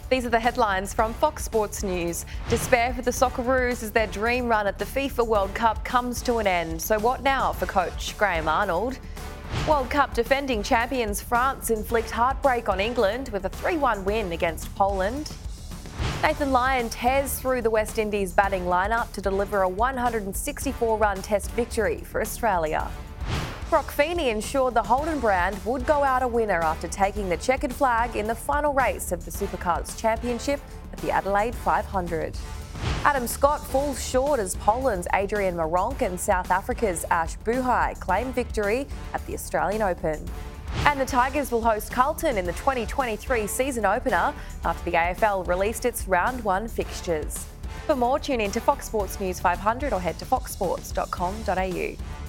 These are the headlines from Fox Sports News. Despair for the Socceroos as their dream run at the FIFA World Cup comes to an end. So what now for coach Graham Arnold? World Cup defending champions France inflict heartbreak on England with a 3-1 win against Poland. Nathan Lyon tears through the West Indies batting lineup to deliver a 164-run Test victory for Australia. Brock Feeney ensured the Holden brand would go out a winner after taking the checkered flag in the final race of the Supercars Championship at the Adelaide 500. Adam Scott falls short as Poland's Adrian Maronk and South Africa's Ash Buhai claim victory at the Australian Open. And the Tigers will host Carlton in the 2023 season opener after the AFL released its Round 1 fixtures. For more, tune in to Fox Sports News 500 or head to foxsports.com.au.